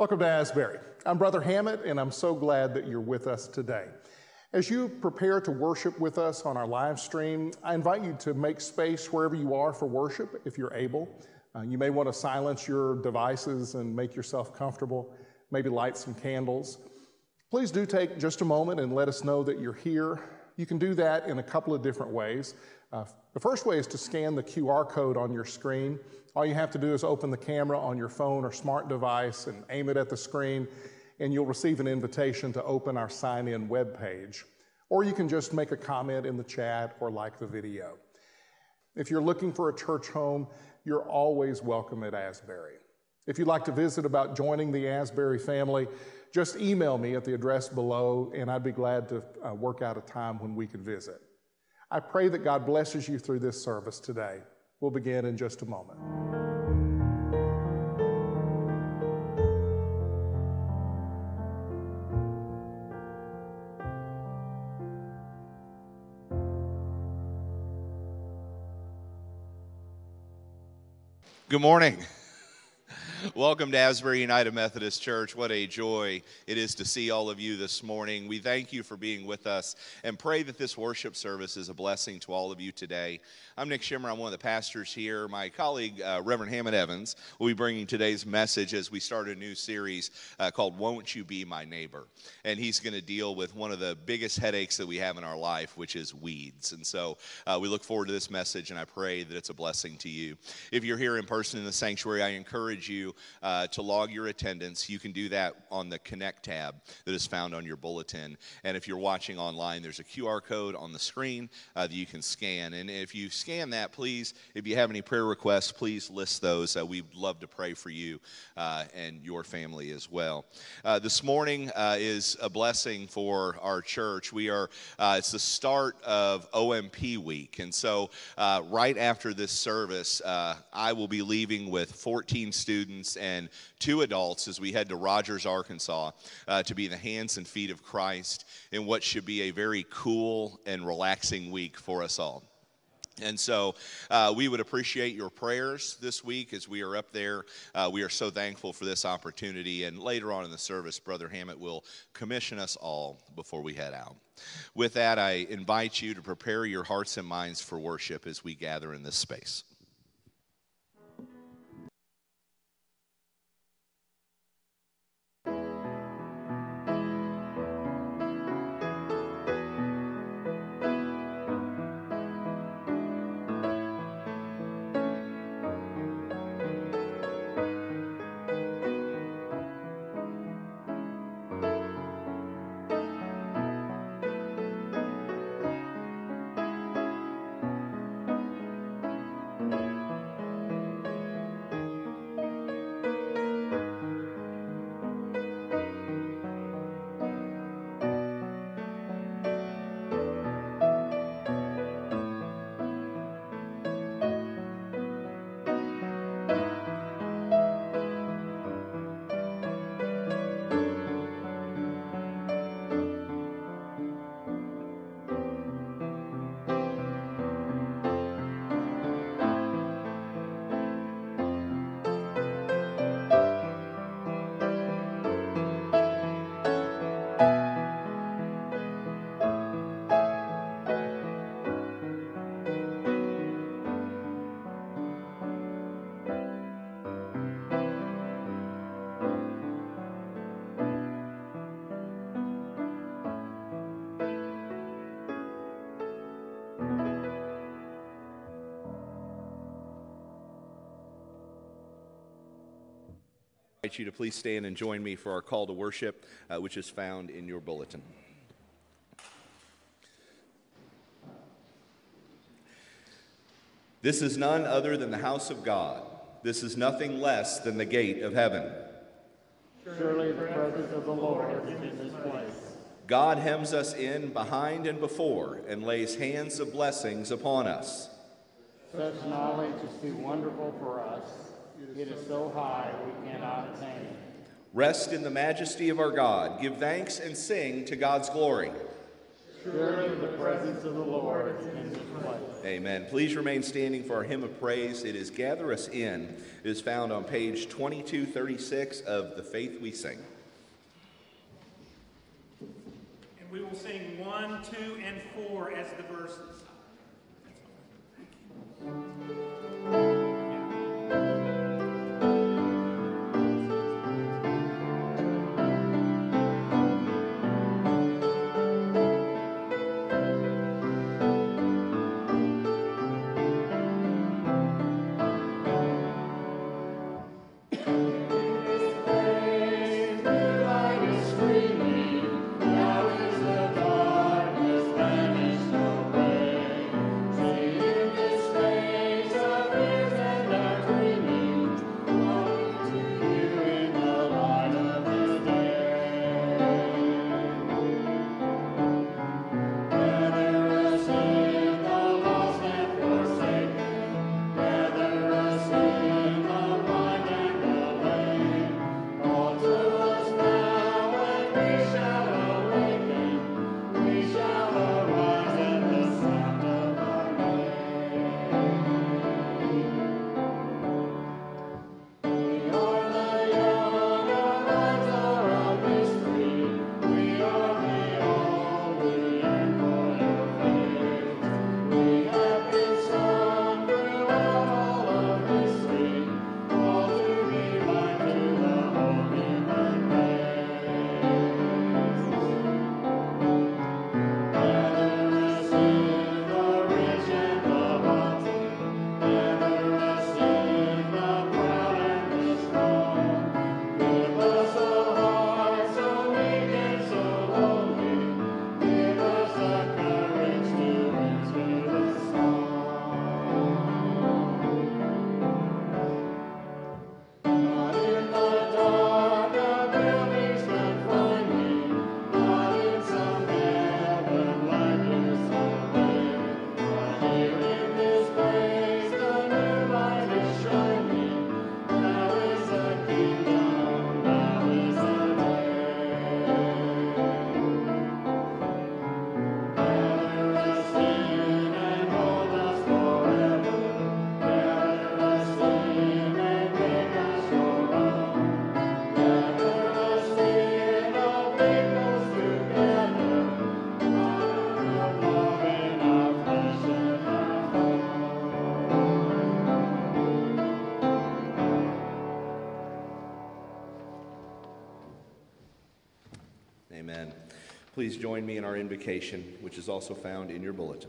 Welcome to Asbury. I'm Brother Hammett, and I'm so glad that you're with us today. As you prepare to worship with us on our live stream, I invite you to make space wherever you are for worship, if you're able. You may want to silence your devices and make yourself comfortable, maybe light some candles. Please do take just a moment and let us know that you're here. You can do that in a couple of different ways. The first way is to scan the QR code on your screen. All you have to do is open the camera on your phone or smart device and aim it at the screen, and you'll receive an invitation to open our sign-in webpage. Or you can just make a comment in the chat or like the video. If you're looking for a church home, you're always welcome at Asbury. If you'd like to visit about joining the Asbury family, just email me at the address below, and I'd be glad to work out a time when we could visit. I pray that God blesses you through this service today. We'll begin in just a moment. Good morning. Welcome to Asbury United Methodist Church. What a joy it is to see all of you this morning. We thank you for being with us and pray that this worship service is a blessing to all of you today. I'm Nick Shimmer. I'm one of the pastors here. My colleague, Reverend Hammett Evans, will be bringing today's message as we start a new series called Won't You Be My Neighbor? And he's going to deal with one of the biggest headaches that we have in our life, which is weeds. And so we look forward to this message, and I pray that it's a blessing to you. If you're here in person in the sanctuary, I encourage you to log your attendance. You can do that on the Connect tab that is found on your bulletin. And if you're watching online, there's a QR code on the screen that you can scan. And if you scan that, please, if you have any prayer requests, please list those. We'd love to pray for you and your family as well. This morning is a blessing for our church. It's the start of OMP week. And so right after this service, I will be leaving with 14 students and 2 adults as we head to Rogers, Arkansas, to be the hands and feet of Christ in what should be a very cool and relaxing week for us all. And so we would appreciate your prayers this week as we are up there. We are so thankful for this opportunity. And later on in the service, Brother Hammett will commission us all before we head out. With that, I invite you to prepare your hearts and minds for worship as we gather in this space. I invite you to please stand and join me for our call to worship, which is found in your bulletin. This is none other than the house of God. This is nothing less than the gate of heaven. Surely the presence of the Lord is in this place. God hems us in behind and before and lays hands of blessings upon us. Such knowledge is too wonderful for us. It is so high we cannot attain it. Rest in the majesty of our God. Give thanks and sing to God's glory. Surely the presence of the Lord is in this place. Amen. Please remain standing for our hymn of praise. It is Gather Us In. It is found on page 2236 of The Faith We Sing. And we will sing 1, 2, and 4 as the verses. Amen. Please join me in our invocation, which is also found in your bulletin.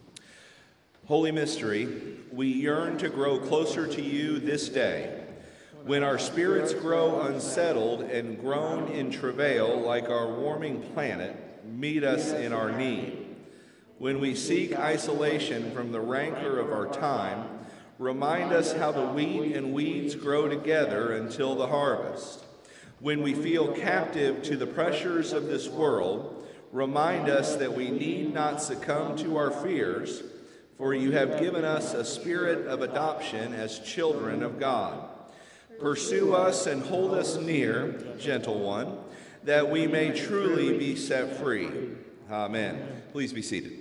Holy Mystery, we yearn to grow closer to you this day. When our spirits grow unsettled and groan in travail like our warming planet, meet us in our need. When we seek isolation from the rancor of our time, remind us how the wheat and weeds grow together until the harvest. When we feel captive to the pressures of this world, remind us that we need not succumb to our fears, for you have given us a spirit of adoption as children of God. Pursue us and hold us near, gentle one, that we may truly be set free. Amen. Please be seated.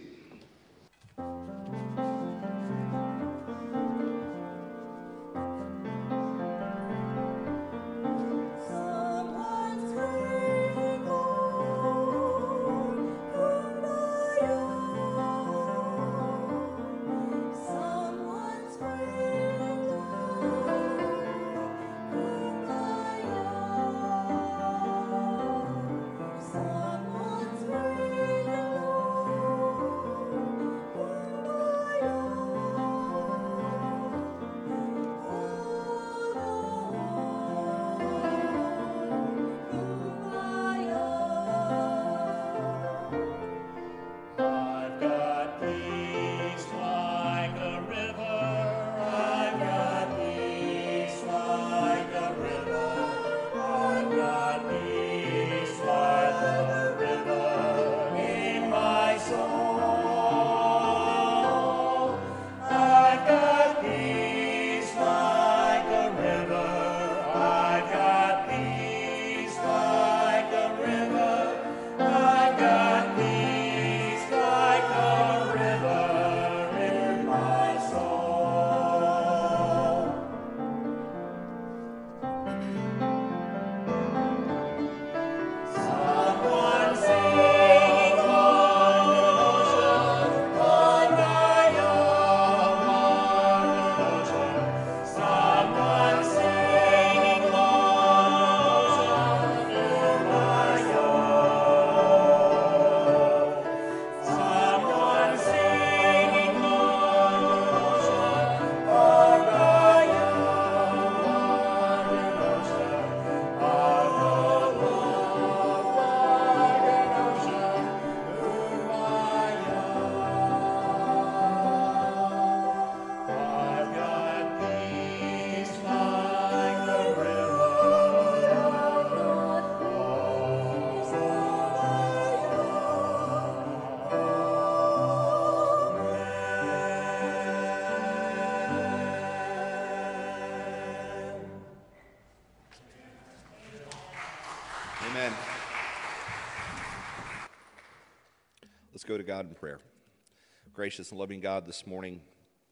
Let's go to God in prayer. Gracious and loving God, this morning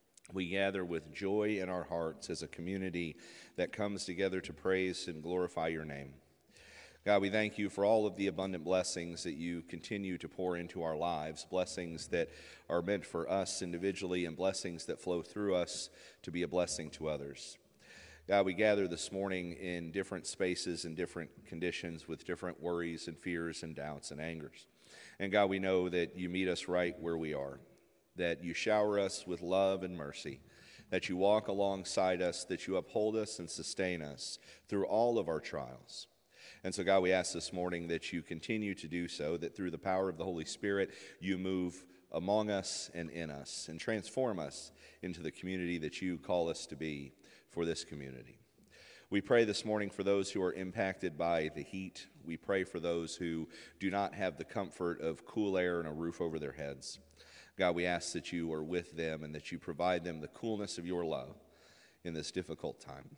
we gather with joy in our hearts as a community that comes together to praise and glorify your name. God, we thank you for all of the abundant blessings that you continue to pour into our lives, blessings that are meant for us individually and blessings that flow through us to be a blessing to others. God, we gather this morning in different spaces and different conditions with different worries and fears and doubts and angers. And God, we know that you meet us right where we are, that you shower us with love and mercy, that you walk alongside us, that you uphold us and sustain us through all of our trials. And so, God, we ask this morning that you continue to do so, that through the power of the Holy Spirit, you move among us and in us and transform us into the community that you call us to be for this community. We pray this morning for those who are impacted by the heat. We pray for those who do not have the comfort of cool air and a roof over their heads. God, we ask that you are with them and that you provide them the coolness of your love in this difficult time.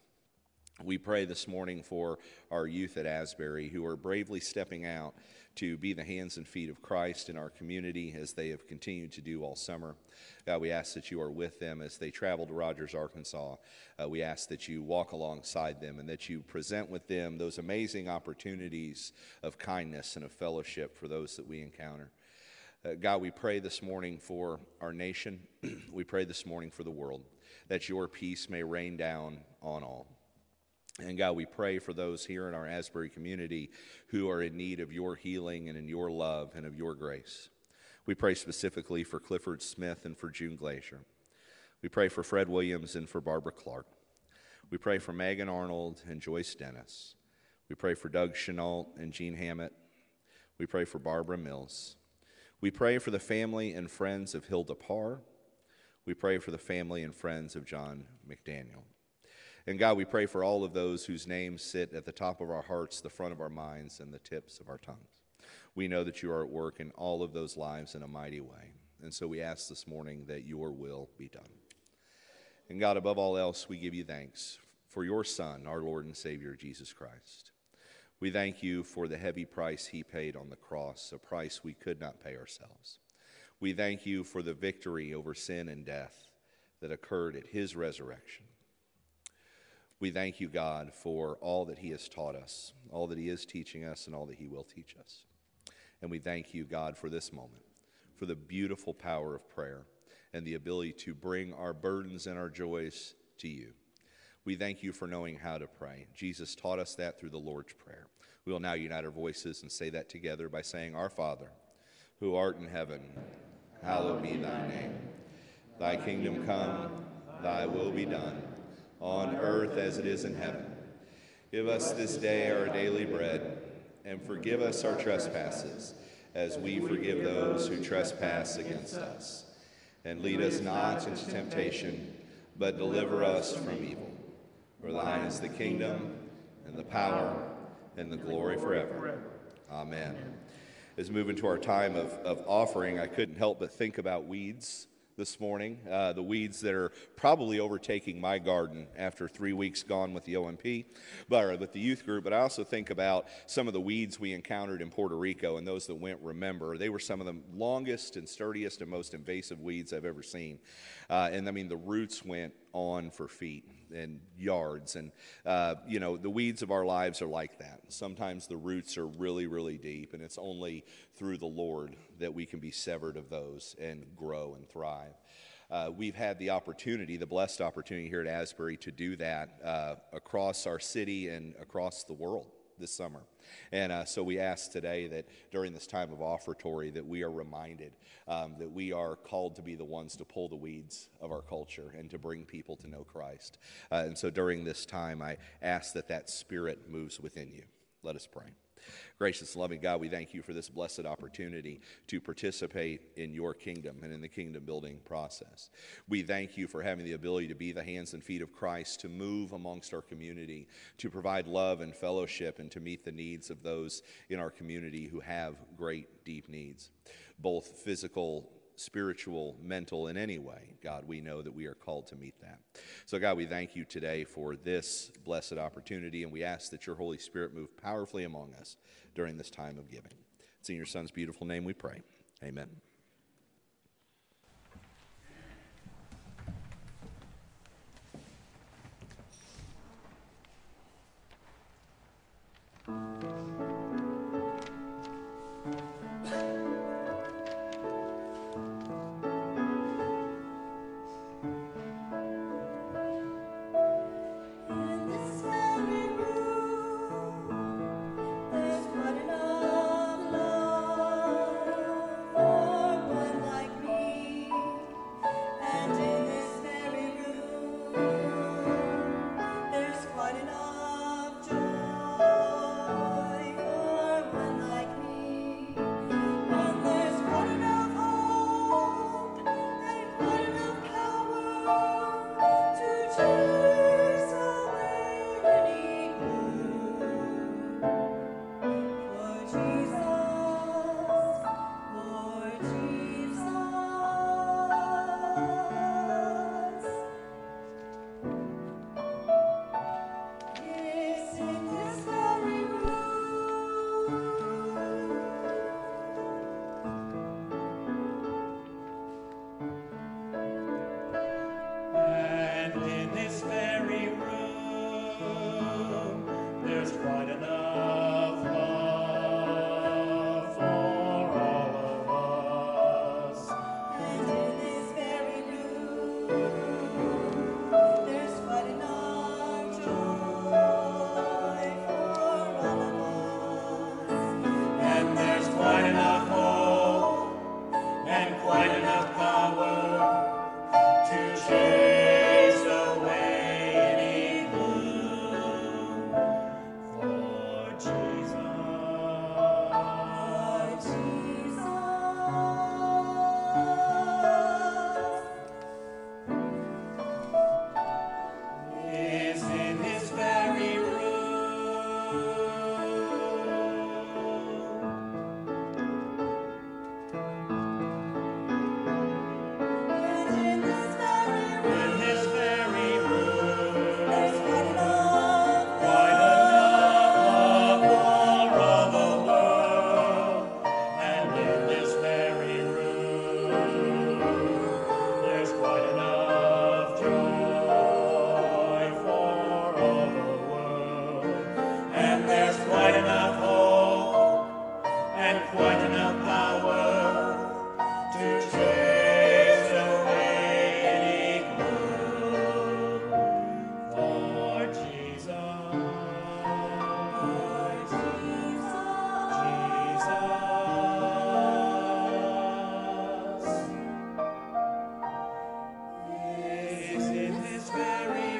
We pray this morning for our youth at Asbury who are bravely stepping out to be the hands and feet of Christ in our community as they have continued to do all summer. God, we ask that you are with them as they travel to Rogers, Arkansas. We ask that you walk alongside them and that you present with them those amazing opportunities of kindness and of fellowship for those that we encounter. God, we pray this morning for our nation. We pray this morning for the world, that your peace may rain down on all. And God, we pray for those here in our Asbury community who are in need of your healing and in your love and of your grace. We pray specifically for Clifford Smith and for June Glacier. We pray for Fred Williams and for Barbara Clark. We pray for Megan Arnold and Joyce Dennis. We pray for Doug Chenault and Jean Hammett. We pray for Barbara Mills. We pray for the family and friends of Hilda Parr. We pray for the family and friends of John McDaniel. And God, we pray for all of those whose names sit at the top of our hearts, the front of our minds, and the tips of our tongues. We know that you are at work in all of those lives in a mighty way. And so we ask this morning that your will be done. And God, above all else, we give you thanks for your Son, our Lord and Savior, Jesus Christ. We thank you for the heavy price he paid on the cross, a price we could not pay ourselves. We thank you for the victory over sin and death that occurred at his resurrection. We thank you, God, for all that he has taught us, all that he is teaching us, and all that he will teach us. And we thank you, God, for this moment, for the beautiful power of prayer and the ability to bring our burdens and our joys to you. We thank you for knowing how to pray. Jesus taught us that through the Lord's Prayer. We will now unite our voices and say that together by saying, Our Father, who art in heaven, hallowed be thy name. Thy kingdom come, thy will be done, on earth as it is in heaven. Give us this day our daily bread, and forgive us our trespasses, as we forgive those who trespass against us. And lead us not into temptation, but deliver us from evil. For thine is the kingdom, and the power, and the glory forever. Amen. As we move into our time of offering, I couldn't help but think about weeds this morning, the weeds that are probably overtaking my garden after 3 weeks gone with the OMP, but with the youth group. But I also think about some of the weeds we encountered in Puerto Rico, and those that went remember. They were some of the longest and sturdiest and most invasive weeds I've ever seen. And I mean, the roots went on for feet and yards. And, the weeds of our lives are like that. Sometimes the roots are really, really deep, and it's only through the Lord that we can be severed of those and grow and thrive. We've had the opportunity, the blessed opportunity here at Asbury to do that across our city and across the world this summer. And so we ask today that during this time of offertory that we are reminded that we are called to be the ones to pull the weeds of our culture and to bring people to know Christ. And so during this time, I ask that that spirit moves within you. Let us pray. Gracious and loving God, we thank you for this blessed opportunity to participate in your kingdom and in the kingdom building process. We thank you for having the ability to be the hands and feet of Christ, to move amongst our community, to provide love and fellowship, and to meet the needs of those in our community who have great, deep needs, both physical, spiritual, mental, in any way. God, we know that we are called to meet that. So God, we thank you today for this blessed opportunity, and we ask that your Holy Spirit move powerfully among us during this time of giving. It's in your Son's beautiful name we pray. Amen. quite enough love for all of us. And in this very room, there's quite enough joy for all of us. And there's quite enough hope and quite enough power to chase away any gloom for Jesus. Is in this very And in this very room, in this very room, there's quite enough quite enough love for all the world. And in this very room, there's quite enough joy for all the world. And there's quite enough hope and quite enough power to chase away any gloom for Jesus. Jesus is in this very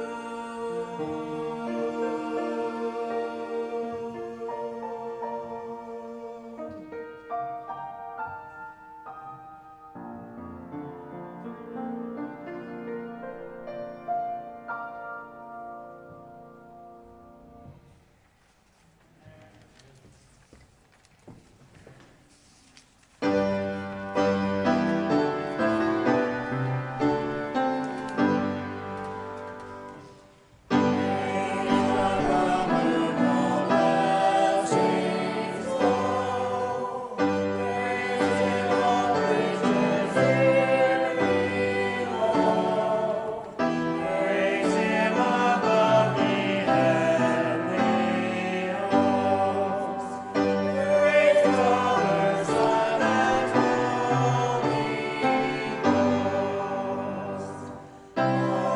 Praise Him above the heavenly hosts. Praise Father, Son, and Holy Ghost.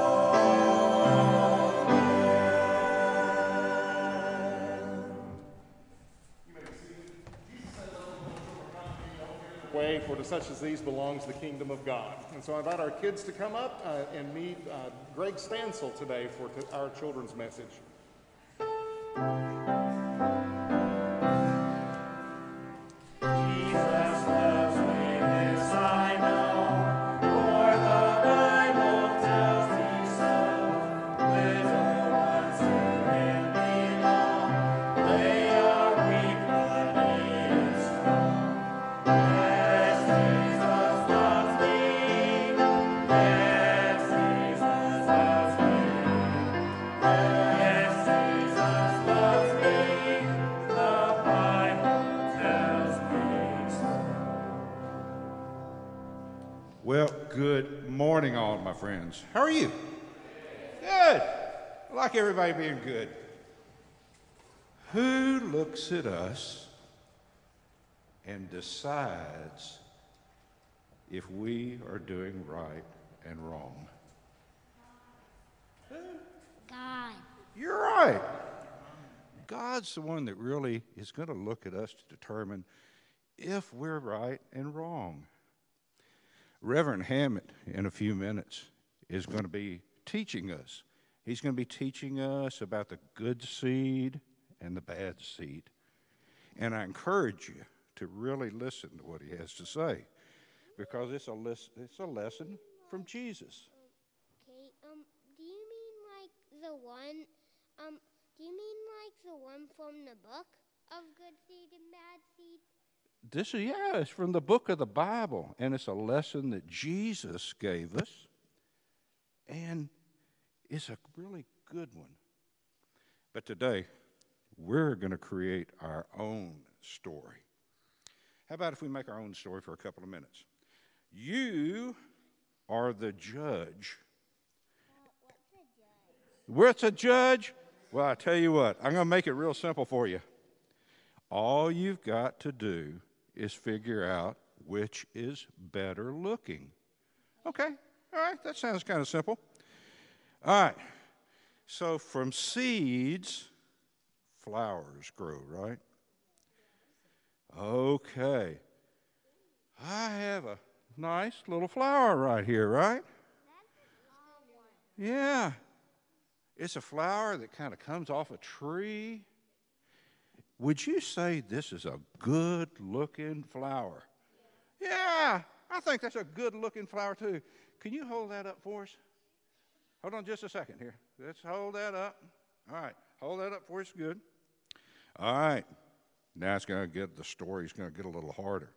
Way, for to such as these belongs the kingdom of God. And so I invite our kids to come up and meet Greg Stansel today for our children's message. Jesus loves me, this I know, for the Bible tells me so. Little ones to Him belong, they are weak but He is strong. Yes, Jesus loves me. Yes, Jesus loves me. Yes, Jesus loves me. The Bible tells me so. Well, good morning, all my friends. How are you? Good. I like everybody being good. Who looks at us and decides if we are doing right and wrong? God. You're right. God's the one that really is going to look at us to determine if we're right and wrong. Reverend Hammett, in a few minutes, is going to be teaching us. He's going to be teaching us about the good seed and the bad seed. And I encourage you to really listen to what he has to say, because it's a lesson from Jesus. Okay, do you mean like the one, do you mean like the one from the book of good seed and bad seed? It's from the book of the Bible, and it's a lesson that Jesus gave us, and it's a really good one. But today, we're going to create our own story. How about if we make our own story for a couple of minutes? You are the judge. What's a judge? What's a judge? Well, I tell you what, I'm going to make it real simple for you. All you've got to do is figure out which is better looking. Okay, all right, that sounds kind of simple. All right, so from seeds, flowers grow, right? Okay, I have a nice little flower right here, right? Yeah, it's a flower that kind of comes off a tree. Would you say this is a good-looking flower? Yeah, I think that's a good-looking flower, too. Can you hold that up for us? Hold on just a second here. Let's hold that up. All right, hold that up for us. Good. All right. Now it's going to get, the story's going to get a little harder.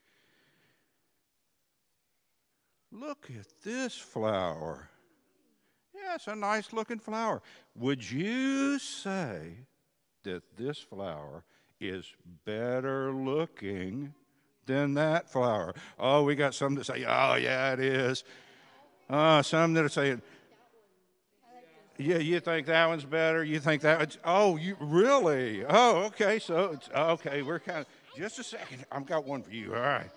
Look at this flower. Yeah, it's a nice-looking flower. Would you say that this flower is better looking than that flower? Oh, we got some that say, oh, yeah, it is. Some that are saying, yeah, you think that one's better? You think that one's, oh, you really? Oh, okay, so, it's, okay, we're kind of, just a second. I've got one for you. All right.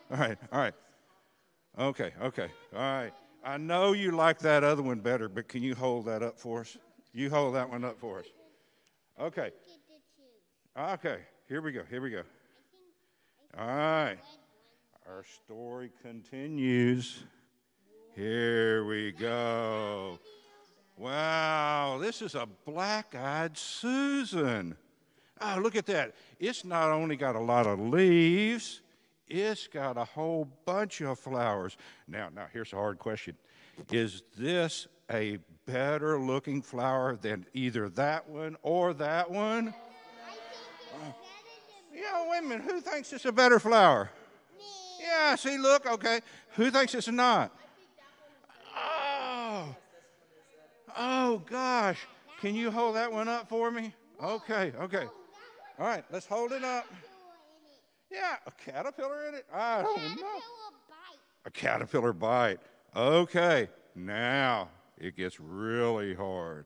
Okay, all right. I know you like that other one better, but can you hold that up for us? You hold that one up for us. Okay. Okay, here we go. All right. Our story continues. Here we go. Wow, this is a black-eyed Susan. Oh, look at that. It's not only got a lot of leaves, it's got a whole bunch of flowers. Now, here's a hard question. Is this a better looking flower than either that one or that one? Yeah, wait a minute. Who thinks it's a better flower? Me. Yeah, see, look, okay. Who thinks it's not? Oh, gosh. Can you hold that one up for me? Okay. All right, let's hold it up. Yeah, a caterpillar in it? I don't know. A caterpillar bite. Okay, now it gets really hard.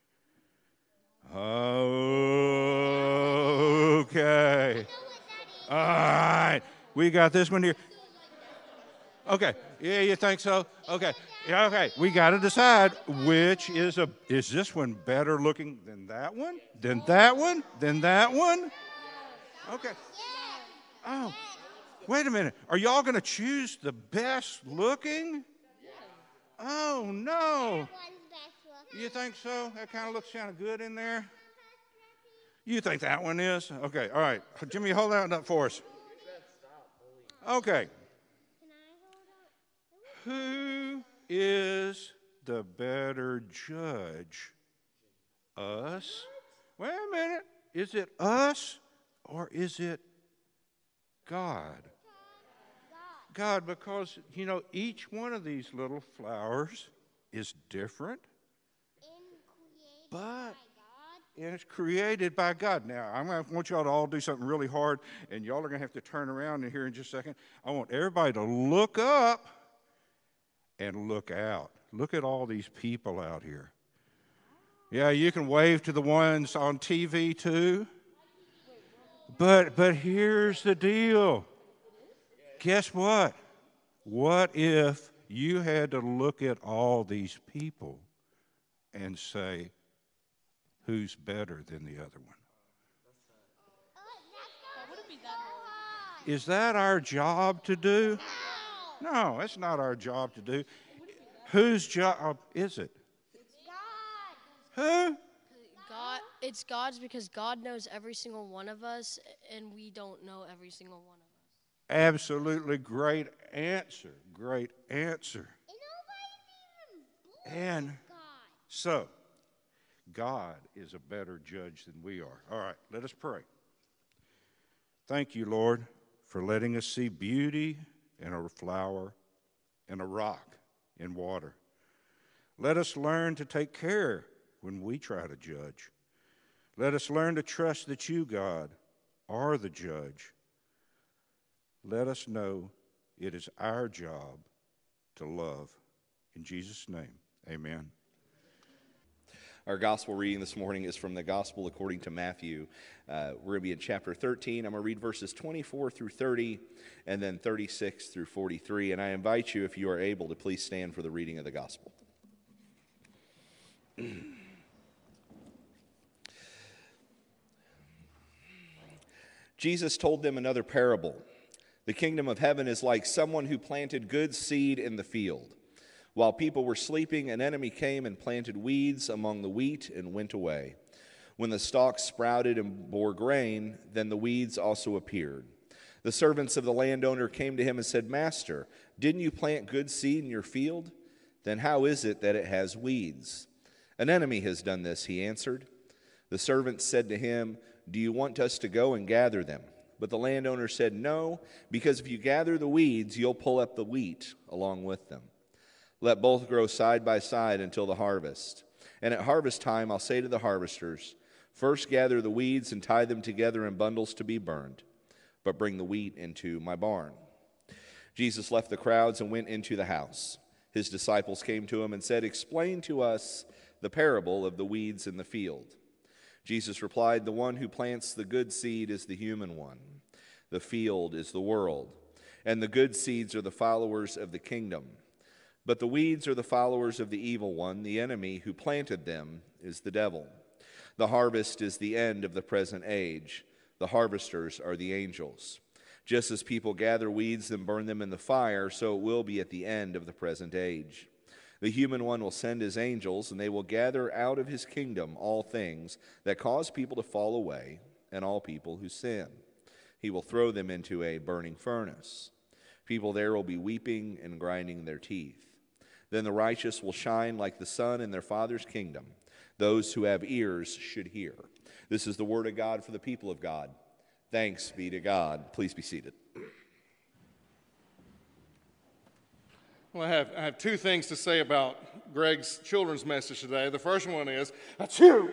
Okay. All right, we got this one here. Okay, yeah, you think so? Okay, yeah, okay. We got to decide which is this one better looking than that one? Than that one? Than that one? Okay. Oh, wait a minute. Are y'all going to choose the best looking? Oh, no. You think so? That kind of looks kind of good in there. You think that one is? Okay, all right. Jimmy, hold that up for us. Okay. Who is the better judge? Us? Wait a minute. Is it us or is it God? God, because, each one of these little flowers is different, but it's created by God. Now, I want y'all to all do something really hard, and y'all are going to have to turn around in here in just a second. I want everybody to look up and look out. Look at all these people out here. Yeah, you can wave to the ones on TV too. But here's the deal. Guess what? What if you had to look at all these people and say, who's better than the other one? Is that our job to do? No, it's not our job to do. Whose job is it? Who? God, it's God's because God knows every single one of us, and we don't know every single one of us. Absolutely great answer. And so, God is a better judge than we are. All right, let us pray. Thank you, Lord, for letting us see beauty in a flower, in a rock, in water. Let us learn to take care when we try to judge. Let us learn to trust that you, God, are the judge. Let us know it is our job to love. In Jesus' name, amen. Our gospel reading this morning is from the Gospel according to Matthew. We're going to be in chapter 13. I'm going to read verses 24 through 30 and then 36 through 43. And I invite you, if you are able, to please stand for the reading of the gospel. Jesus told them another parable. The kingdom of heaven is like someone who planted good seed in the field. While people were sleeping, an enemy came and planted weeds among the wheat and went away. When the stalks sprouted and bore grain, then the weeds also appeared. The servants of the landowner came to him and said, "Master, didn't you plant good seed in your field? Then how is it that it has weeds?" "An enemy has done this," he answered. The servants said to him, "Do you want us to go and gather them?" But the landowner said, "No, because if you gather the weeds, you'll pull up the wheat along with them. Let both grow side by side until the harvest. And at harvest time, I'll say to the harvesters, first gather the weeds and tie them together in bundles to be burned, but bring the wheat into my barn." Jesus left the crowds and went into the house. His disciples came to him and said, "Explain to us the parable of the weeds in the field." Jesus replied, "The one who plants the good seed is the human one. The field is the world, and the good seeds are the followers of the kingdom. But the weeds are the followers of the evil one. The enemy who planted them is the devil. The harvest is the end of the present age. The harvesters are the angels. Just as people gather weeds and burn them in the fire, so it will be at the end of the present age. The human one will send his angels, and they will gather out of his kingdom all things that cause people to fall away and all people who sin. He will throw them into a burning furnace. People there will be weeping and grinding their teeth. Then the righteous will shine like the sun in their Father's kingdom. Those who have ears should hear." This is the word of God for the people of God. Thanks be to God. Please be seated. Well, I have two things to say about Greg's children's message today. The first one is, achoo!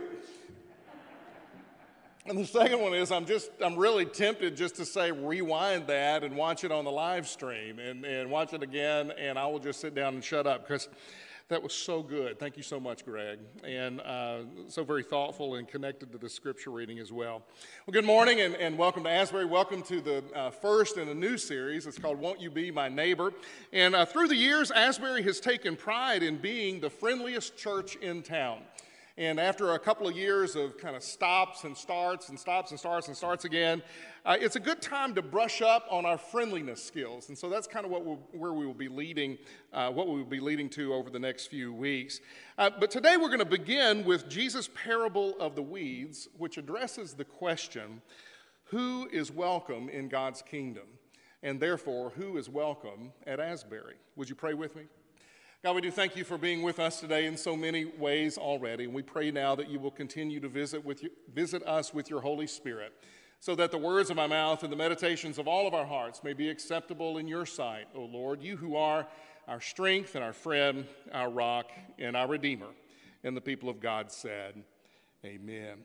And the second one is, I'm really tempted just to say rewind that and watch it on the live stream and watch it again, and I will just sit down and shut up because that was so good. Thank you so much, Greg, and so very thoughtful and connected to the scripture reading as well. Well, good morning and welcome to Asbury. Welcome to the first in a new series. It's called Won't You Be My Neighbor? And through the years, Asbury has taken pride in being the friendliest church in town. And after a couple of years of kind of stops and starts and stops and starts and starts again, it's a good time to brush up on our friendliness skills. And so that's kind of where we will be leading, what we will be leading to over the next few weeks. But today we're going to begin with Jesus' parable of the weeds, which addresses the question, who is welcome in God's kingdom? And therefore, who is welcome at Asbury? Would you pray with me? God, we do thank you for being with us today in so many ways already, and we pray now that you will continue to visit us with your Holy Spirit, so that the words of my mouth and the meditations of all of our hearts may be acceptable in your sight, O Lord, you who are our strength and our friend, our rock, and our Redeemer. And the people of God said, amen.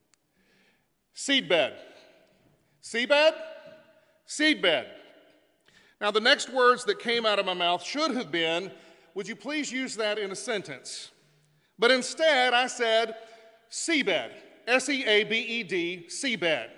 Seedbed. Seedbed? Seedbed. Now, the next words that came out of my mouth should have been, would you please use that in a sentence? But instead, I said, seabed, S-E-A-B-E-D, seabed.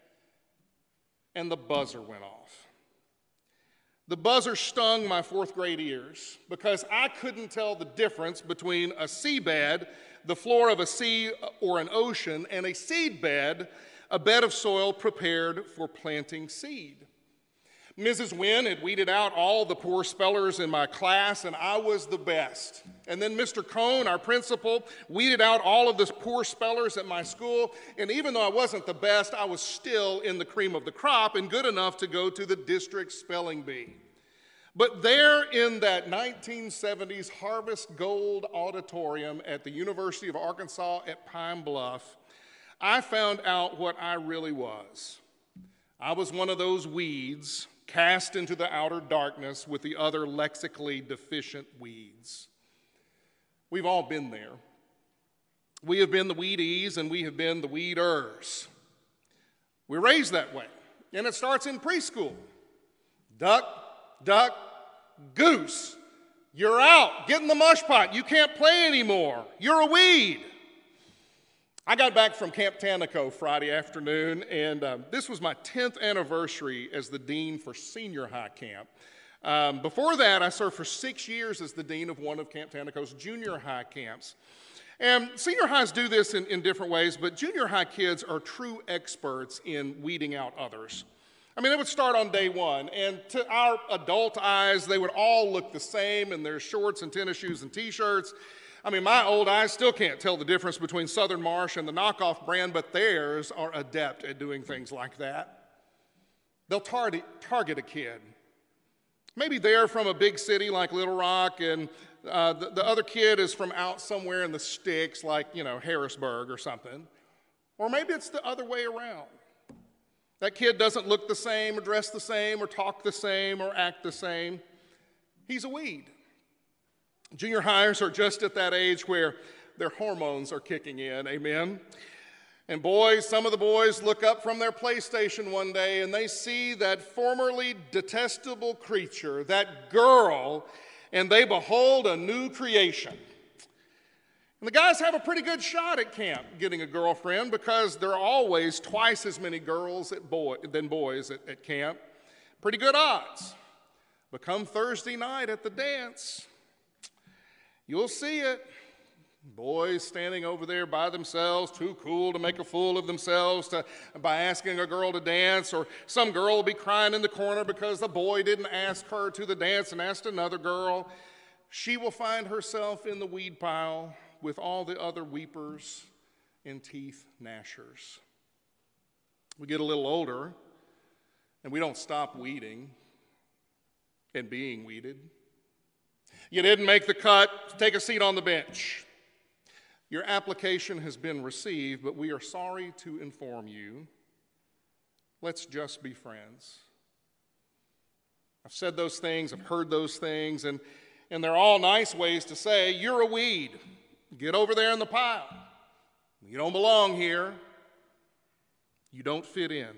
And the buzzer went off. The buzzer stung my fourth grade ears because I couldn't tell the difference between a seabed, the floor of a sea or an ocean, and a seed bed, a bed of soil prepared for planting seed. Mrs. Wynn had weeded out all the poor spellers in my class, and I was the best. And then Mr. Cohn, our principal, weeded out all of the poor spellers at my school, and even though I wasn't the best, I was still in the cream of the crop and good enough to go to the district spelling bee. But there in that 1970s Harvest Gold Auditorium at the University of Arkansas at Pine Bluff, I found out what I really was. I was one of those weeds cast into the outer darkness with the other lexically deficient weeds. We've all been there. We have been the weedies and we have been the weeders. We're raised that way, and it starts in preschool. Duck, duck, goose. You're out. Get in the mush pot. You can't play anymore. You're a weed. I got back from Camp Tanaco Friday afternoon, and this was my 10th anniversary as the dean for senior high camp. Before that, I served for 6 years as the dean of one of Camp Tanaco's junior high camps. And senior highs do this in different ways, but junior high kids are true experts in weeding out others. I mean, they would start on day one, and to our adult eyes, they would all look the same in their shorts and tennis shoes and t-shirts. I mean, my old eyes still can't tell the difference between Southern Marsh and the knockoff brand, but theirs are adept at doing things like that. They'll target a kid. Maybe they're from a big city like Little Rock, and the other kid is from out somewhere in the sticks like, Harrisburg or something. Or maybe it's the other way around. That kid doesn't look the same or dress the same or talk the same or act the same. He's a weed. Junior highers are just at that age where their hormones are kicking in, amen? And boys, some of the boys look up from their PlayStation one day and they see that formerly detestable creature, that girl, and they behold a new creation. And the guys have a pretty good shot at camp getting a girlfriend because there are always twice as many girls than boys at camp. Pretty good odds. But come Thursday night at the dance, you'll see it. Boys standing over there by themselves, too cool to make a fool of themselves by asking a girl to dance, or some girl will be crying in the corner because the boy didn't ask her to the dance and asked another girl. She will find herself in the weed pile with all the other weepers and teeth gnashers. We get a little older, and we don't stop weeding and being weeded. You didn't make the cut, take a seat on the bench. Your application has been received, but we are sorry to inform you, let's just be friends. I've said those things, I've heard those things, and they're all nice ways to say, you're a weed. Get over there in the pile. You don't belong here. You don't fit in.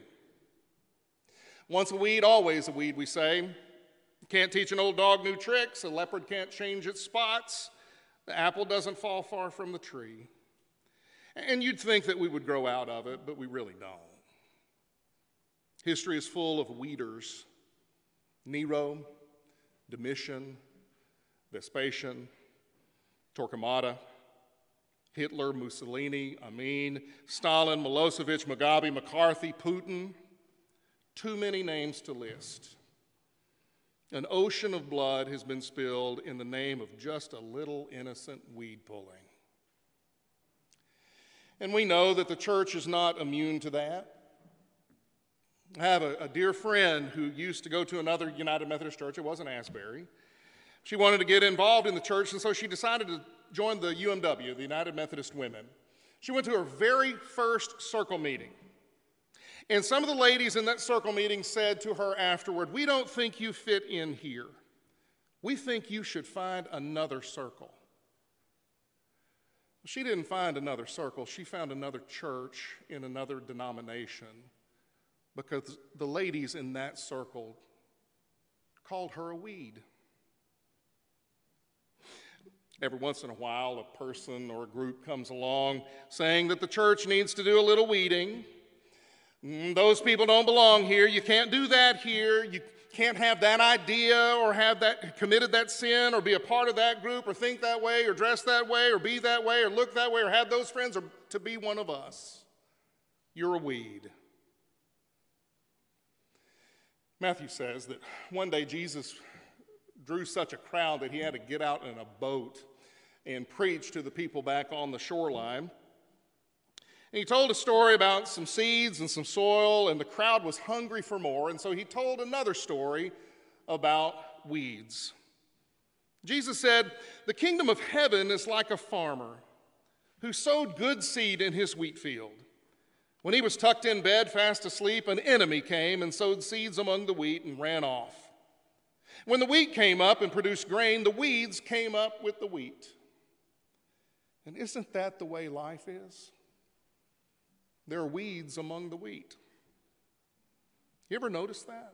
Once a weed, always a weed, we say. You can't teach an old dog new tricks. A leopard can't change its spots. The apple doesn't fall far from the tree. And you'd think that we would grow out of it, but we really don't. History is full of weeders. Nero, Domitian, Vespasian, Torquemada, Hitler, Mussolini, Amin, Stalin, Milosevic, Mugabe, McCarthy, Putin. Too many names to list. An ocean of blood has been spilled in the name of just a little innocent weed pulling. And we know that the church is not immune to that. I have a dear friend who used to go to another United Methodist church. It wasn't Asbury. She wanted to get involved in the church, and so she decided to join the UMW, the United Methodist Women. She went to her very first circle meeting. And some of the ladies in that circle meeting said to her afterward, we don't think you fit in here. We think you should find another circle. She didn't find another circle. She found another church in another denomination because the ladies in that circle called her a weed. Every once in a while, a person or a group comes along saying that the church needs to do a little weeding. Those people don't belong here. You can't do that here. You can't have that idea or have that committed that sin or be a part of that group or think that way or dress that way or be that way or look that way or have those friends or to be one of us. You're a weed. Matthew says that one day Jesus drew such a crowd that he had to get out in a boat and preach to the people back on the shoreline. And he told a story about some seeds and some soil, and the crowd was hungry for more, and so he told another story about weeds. Jesus said, the kingdom of heaven is like a farmer who sowed good seed in his wheat field. When he was tucked in bed, fast asleep, an enemy came and sowed seeds among the wheat and ran off. When the wheat came up and produced grain, the weeds came up with the wheat. And isn't that the way life is? There are weeds among the wheat. You ever notice that?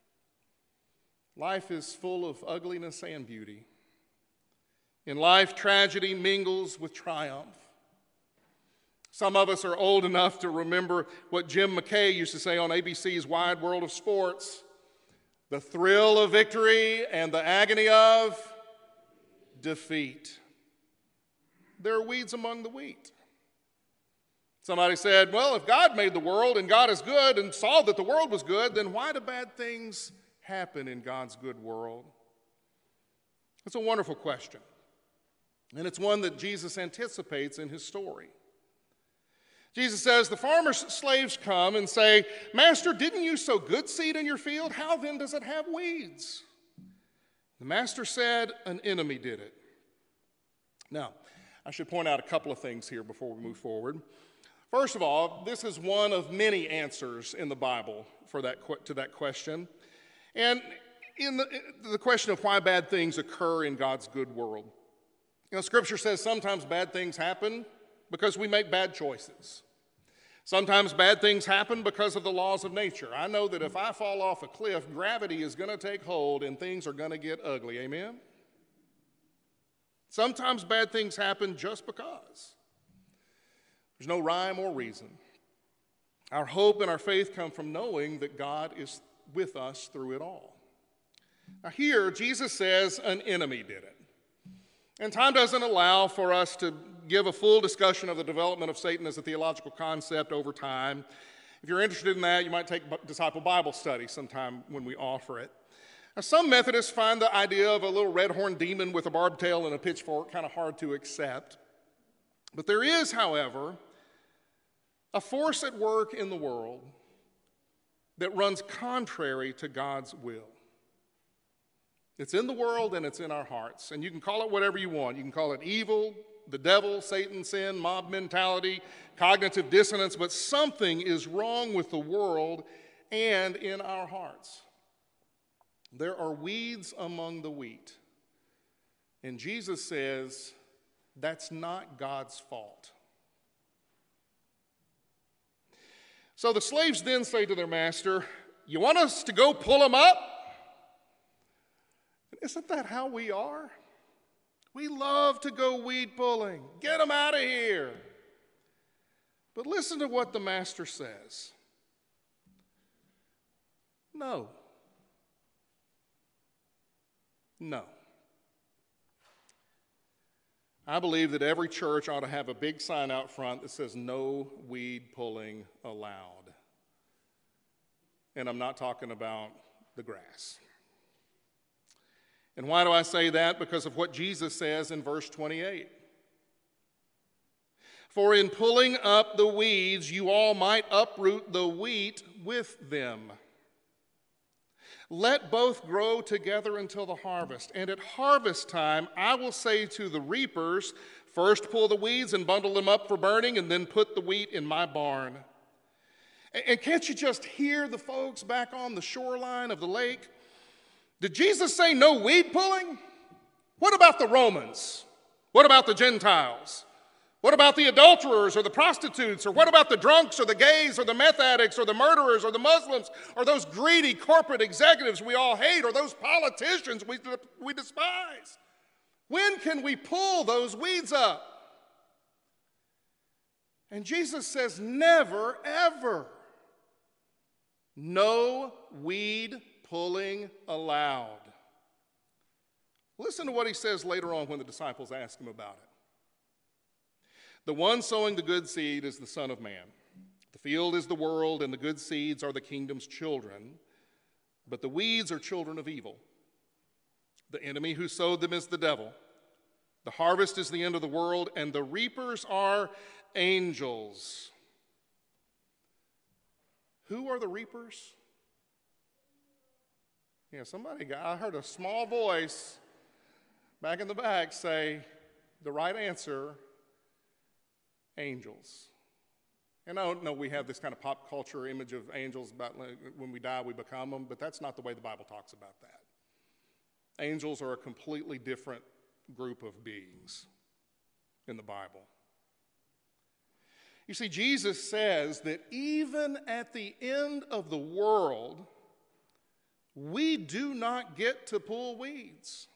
Life is full of ugliness and beauty. In life, tragedy mingles with triumph. Some of us are old enough to remember what Jim McKay used to say on ABC's Wide World of Sports: the thrill of victory and the agony of defeat. There are weeds among the wheat. Somebody said, well, if God made the world and God is good and saw that the world was good, then why do bad things happen in God's good world? It's a wonderful question, and it's one that Jesus anticipates in his story. Jesus says, the farmer's slaves come and say, Master, didn't you sow good seed in your field? How then does it have weeds? The master said, an enemy did it. Now, I should point out a couple of things here before we move forward. First of all, this is one of many answers in the Bible to that question. And in the question of why bad things occur in God's good world. You know, Scripture says sometimes bad things happen because we make bad choices. Sometimes bad things happen because of the laws of nature. I know that if I fall off a cliff, gravity is going to take hold and things are going to get ugly. Amen? Sometimes bad things happen just because. There's no rhyme or reason. Our hope and our faith come from knowing that God is with us through it all. Now here, Jesus says an enemy did it. And time doesn't allow for us to give a full discussion of the development of Satan as a theological concept over time. If you're interested in that, you might take Disciple Bible Study sometime when we offer it. Now, some Methodists find the idea of a little red-horned demon with a barbed tail and a pitchfork kind of hard to accept. But there is, however, a force at work in the world that runs contrary to God's will. It's in the world and it's in our hearts. And you can call it whatever you want. You can call it evil, the devil, Satan, sin, mob mentality, cognitive dissonance, but something is wrong with the world and in our hearts. There are weeds among the wheat. And Jesus says that's not God's fault. So the slaves then say to their master, you want us to go pull them up? Isn't that how we are? We love to go weed pulling. Get them out of here. But listen to what the master says. No. No. I believe that every church ought to have a big sign out front that says no weed pulling allowed. And I'm not talking about the grass. And why do I say that? Because of what Jesus says in verse 28. For in pulling up the weeds, you all might uproot the wheat with them. Let both grow together until the harvest. And at harvest time, I will say to the reapers, first pull the weeds and bundle them up for burning, and then put the wheat in my barn. And can't you just hear the folks back on the shoreline of the lake? Did Jesus say no weed pulling? What about the Romans? What about the Gentiles? What about the adulterers or the prostitutes? Or what about the drunks or the gays or the meth addicts or the murderers or the Muslims or those greedy corporate executives we all hate or those politicians we despise? When can we pull those weeds up? And Jesus says, never, ever. No weed pulling allowed. Listen to what he says later on when the disciples ask him about it. The one sowing the good seed is the Son of Man. The field is the world, and the good seeds are the kingdom's children. But the weeds are children of evil. The enemy who sowed them is the devil. The harvest is the end of the world, and the reapers are angels. Who are the reapers? Yeah, I heard a small voice back in the back say the right answer, angels. And I don't know, we have this kind of pop culture image of angels about when we die we become them, but that's not the way the Bible talks about that. Angels are a completely different group of beings in the Bible. You see, Jesus says that even at the end of the world, we do not get to pull weeds.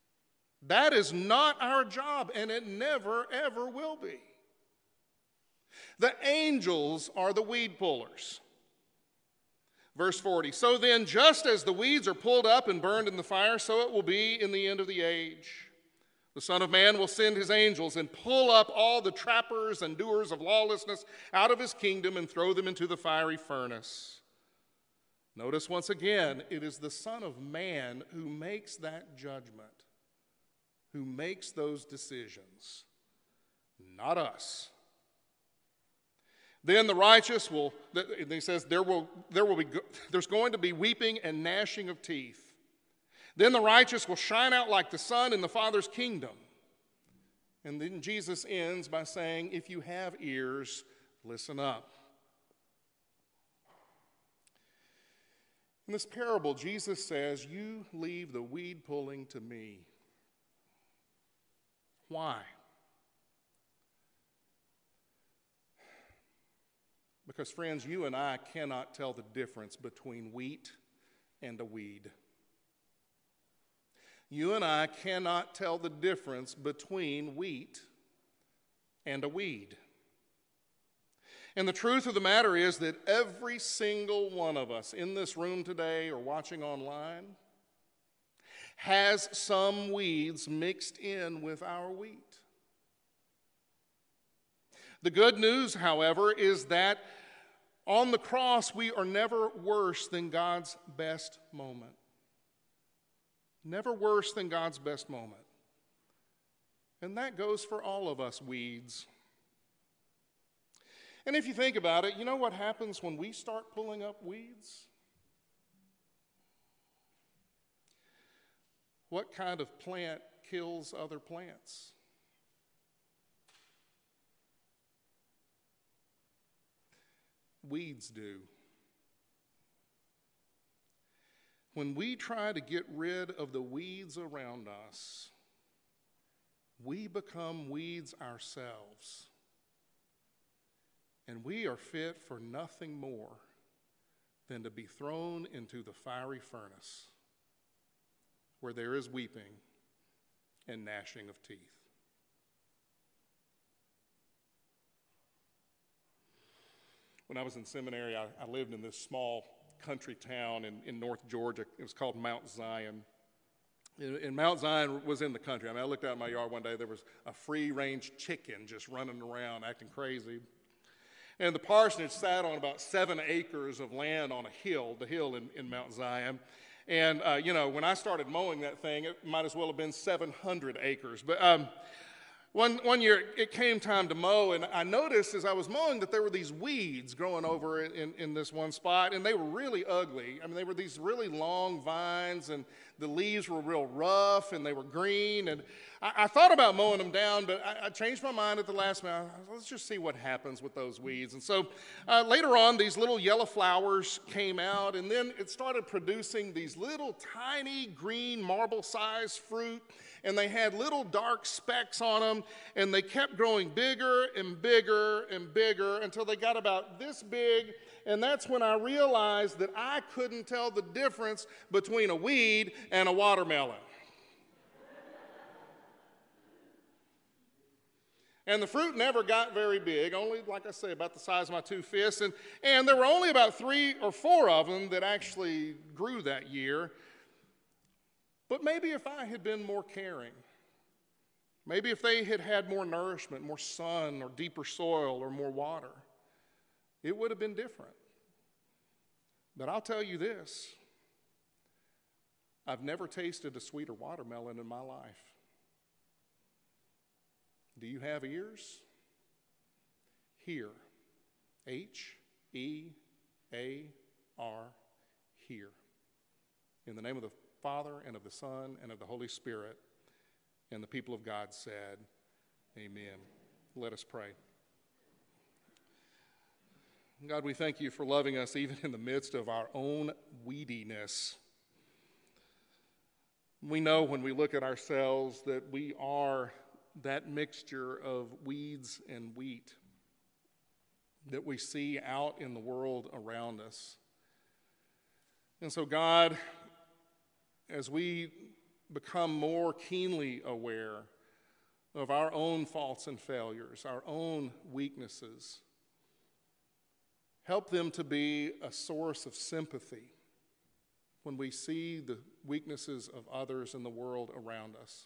That is not our job, and it never, ever will be. The angels are the weed pullers. Verse 40, so then, just as the weeds are pulled up and burned in the fire, so it will be in the end of the age. The Son of Man will send his angels and pull up all the trappers and doers of lawlessness out of his kingdom and throw them into the fiery furnace. Notice once again, it is the Son of Man who makes that judgment, who makes those decisions, not us. Then the righteous will, he says, there's going to be weeping and gnashing of teeth. Then the righteous will shine out like the sun in the Father's kingdom. And then Jesus ends by saying, if you have ears, listen up. In this parable, Jesus says, you leave the weed pulling to me. Why? Because, friends, you and I cannot tell the difference between wheat and a weed. You and I cannot tell the difference between wheat and a weed. And the truth of the matter is that every single one of us in this room today or watching online has some weeds mixed in with our wheat. The good news, however, is that on the cross we are never worse than God's best moment. Never worse than God's best moment. And that goes for all of us weeds. And if you think about it, you know what happens when we start pulling up weeds? What kind of plant kills other plants? Weeds do. When we try to get rid of the weeds around us, we become weeds ourselves. And we are fit for nothing more than to be thrown into the fiery furnace where there is weeping and gnashing of teeth. When I was in seminary, I lived in this small country town in North Georgia. It was called Mount Zion. And Mount Zion was in the country. I mean, I looked out in my yard one day, there was a free-range chicken just running around acting crazy. And the parsonage sat on about 7 acres of land on a hill, the hill in Mount Zion. And, when I started mowing that thing, it might as well have been 700 acres. But one year, it came time to mow, and I noticed as I was mowing that there were these weeds growing over in this one spot, and they were really ugly. I mean, they were these really long vines, and the leaves were real rough, and they were green. And I thought about mowing them down, but I changed my mind at the last minute. Let's just see what happens with those weeds. And so later on, these little yellow flowers came out, and then it started producing these little tiny green marble-sized fruit, and they had little dark specks on them, and they kept growing bigger and bigger and bigger until they got about this big. And that's when I realized that I couldn't tell the difference between a weed and a watermelon. And the fruit never got very big, only, like I say, about the size of my 2 fists. And there were only about 3 or 4 of them that actually grew that year. But maybe if I had been more caring, maybe if they had had more nourishment, more sun, or deeper soil, or more water, it would have been different. But I'll tell you this, I've never tasted a sweeter watermelon in my life. Do you have ears? Hear. H-E-A-R, hear. In the name of the Father, and of the Son, and of the Holy Spirit, and the people of God said, amen. Let us pray. God, we thank you for loving us even in the midst of our own weediness. We know when we look at ourselves that we are that mixture of weeds and wheat that we see out in the world around us. And so, God, as we become more keenly aware of our own faults and failures, our own weaknesses, Help them to be a source of sympathy when we see the weaknesses of others in the world around us.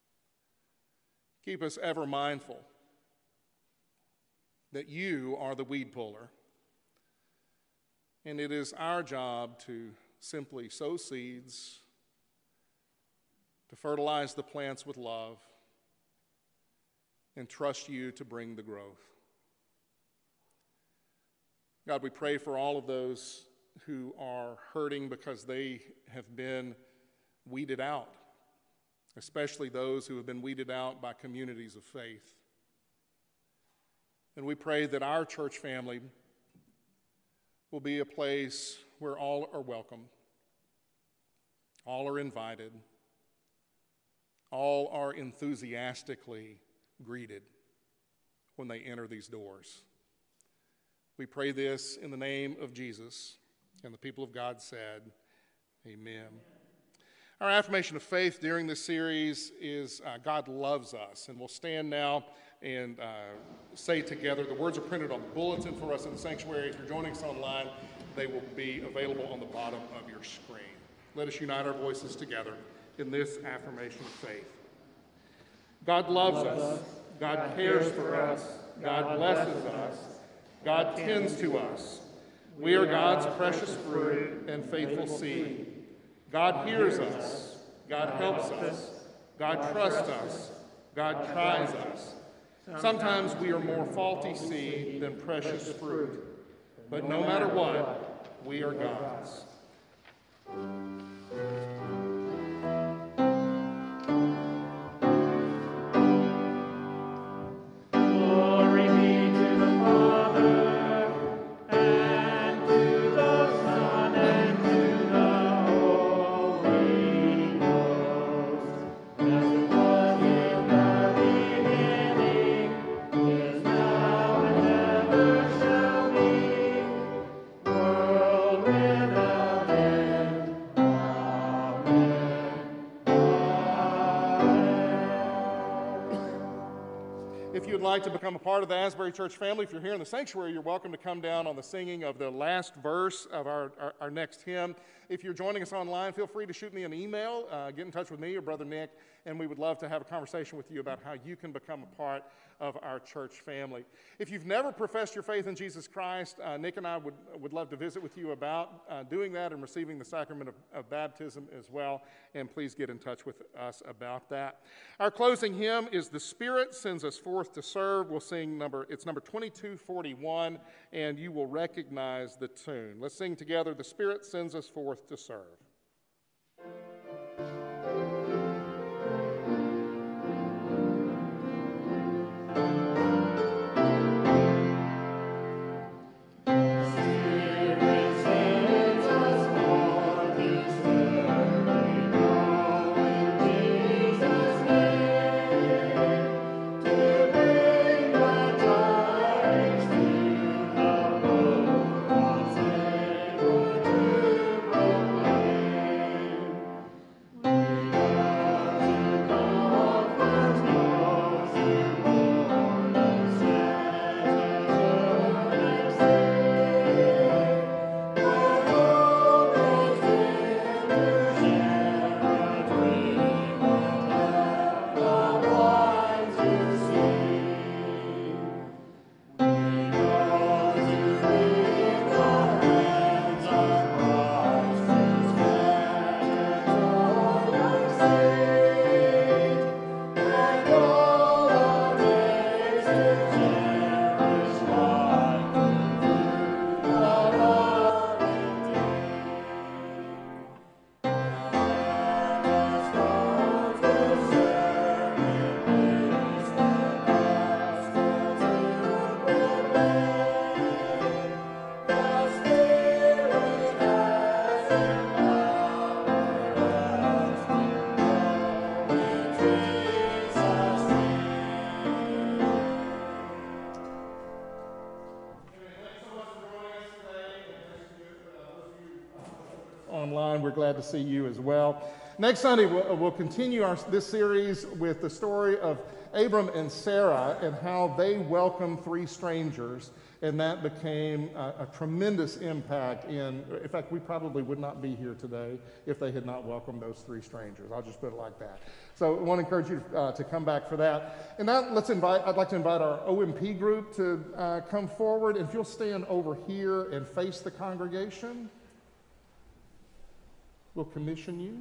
Keep us ever mindful that you are the weed puller, and it is our job to simply sow seeds, to fertilize the plants with love, and trust you to bring the growth. God, we pray for all of those who are hurting because they have been weeded out, especially those who have been weeded out by communities of faith. And we pray that our church family will be a place where all are welcome, all are invited, all are enthusiastically greeted when they enter these doors. We pray this in the name of Jesus, and the people of God said, amen. Our affirmation of faith during this series is God loves us, and we'll stand now and say together. The words are printed on the bulletin for us in the sanctuary. If you're joining us online, they will be available on the bottom of your screen. Let us unite our voices together in this affirmation of faith. God loves us. God cares for us. God blesses us. God tends to us. We are God's precious fruit and faithful seed. God hears us. God helps us. God trusts us. God tries us. Sometimes we are more faulty seed than precious fruit. But no matter what, we are God's. Glory be to the Father, and to the Son, and to the Holy Ghost, as it was in the beginning, is now, and ever shall be, world without end. If you'd like to become a part of the Asbury Church family, if you're here in the sanctuary, you're welcome to come down on the singing of the last verse of our next hymn. If you're joining us online, feel free to shoot me an email, get in touch with me or Brother Nick, and we would love to have a conversation with you about how you can become a part of our church family. If you've never professed your faith in Jesus Christ, Nick and I would love to visit with you about doing that and receiving the sacrament of baptism as well, and please get in touch with us about that. Our closing hymn is "The Spirit Sends Us Forth to Serve." We'll sing number 2241, and you will recognize the tune. Let's sing together, "The Spirit Sends Us Forth to Serve." Online, we're glad to see you as well. Next Sunday, we'll continue this series with the story of Abram and Sarah and how they welcomed three strangers And that became a tremendous impact in fact, we probably would not be here today if they had not welcomed those 3 strangers. I'll just put it like that. So I want to encourage you to come back for that. And now I'd like to invite our OMP group to come forward. And if you'll stand over here and face the congregation, we'll commission you.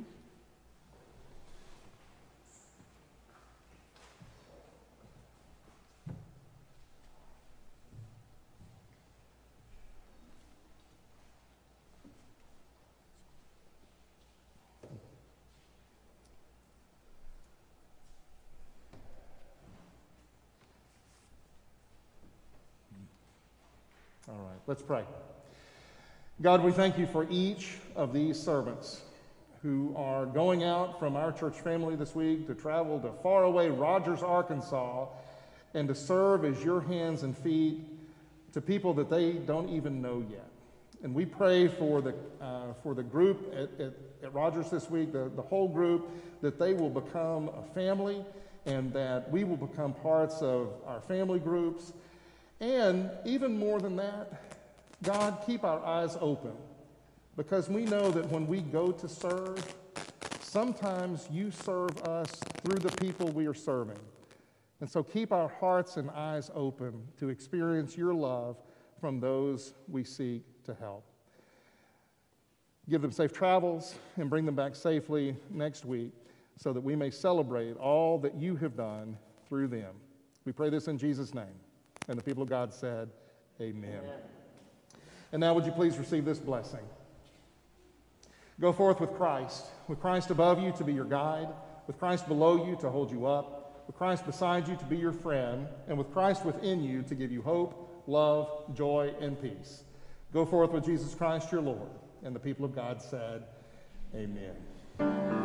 All right, let's pray. God, we thank you for each of these servants who are going out from our church family this week to travel to faraway Rogers, Arkansas, and to serve as your hands and feet to people that they don't even know yet. And we pray for the group at Rogers this week, the whole group, that they will become a family and that we will become parts of our family groups. And even more than that, God, keep our eyes open, because we know that when we go to serve, sometimes you serve us through the people we are serving. And so keep our hearts and eyes open to experience your love from those we seek to help. Give them safe travels and bring them back safely next week so that we may celebrate all that you have done through them. We pray this in Jesus' name. And the people of God said, amen. And now would you please receive this blessing. Go forth with Christ above you to be your guide, with Christ below you to hold you up, with Christ beside you to be your friend, and with Christ within you to give you hope, love, joy, and peace. Go forth with Jesus Christ your Lord. And the people of God said, amen.